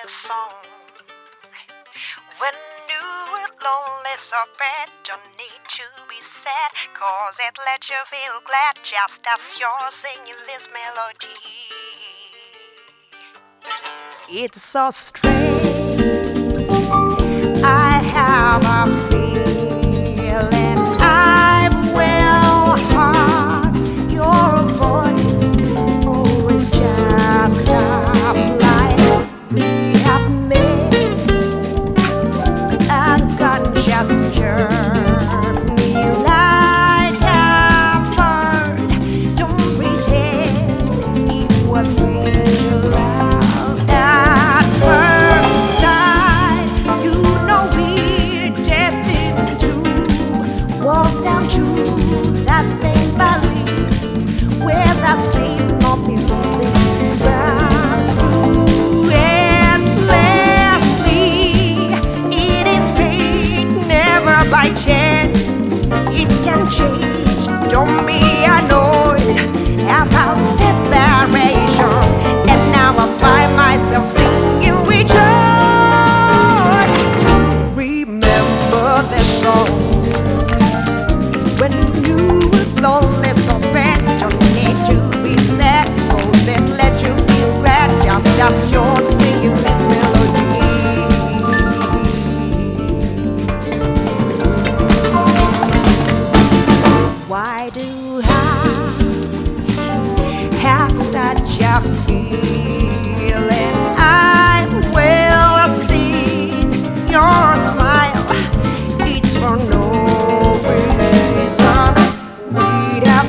this song. When you were lonely, so bad, don't need to be sad, 'cause it lets you feel glad just as you're singing this melody. It's so strange, I have a feeling I will heart your voice, always just a flight we have made. A gun just jerked me like a bird. Don't pretend it was real. At first sight, you know we're destined to walk down to the same valley where the stream of music runs through endlessly. It is fate, never by chance. It can change. Don't be annoyed about separation. And now I find myself singing with joy. Remember this song. When you were lonely, so bad, don't need to be sad, 'cause it let you feel glad just as you're singing this melody. Why do I have such a feeling I will see your smile? It's for no reason. We'd have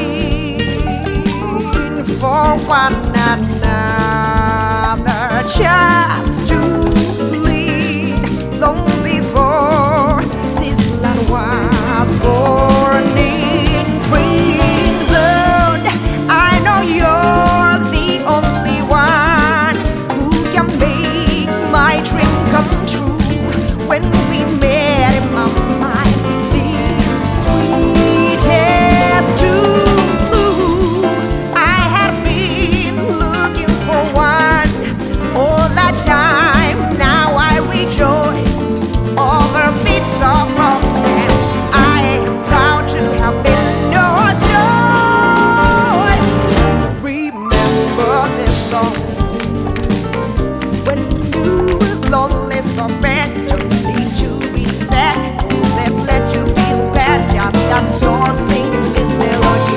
been for one another, just to lead long before this land was born in crimson. I know you're the only one who can make my dream come true. When we met in my mind, this sweetest June, I had been looking for one all that time. Now I rejoice over bits of romance. I am proud to have been your choice. Remember this song. When you were lonely, so bad, don't need to be sad, 'cause it let you feel bad just as you're singing this melody.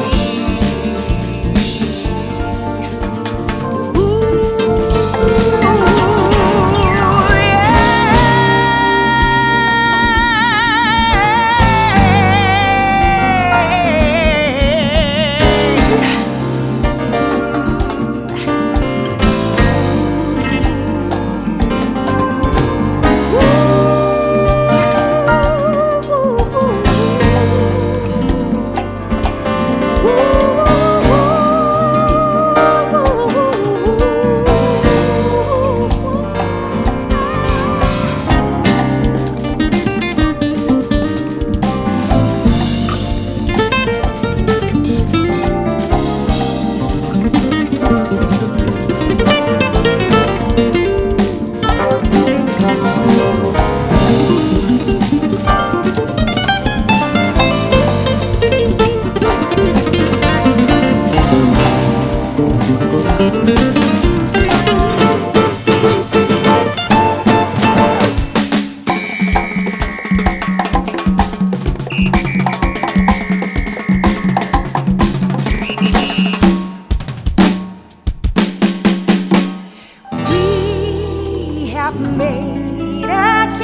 We have made a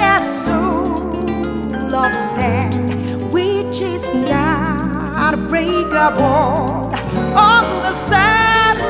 castle of sand, which is not breakable on the sand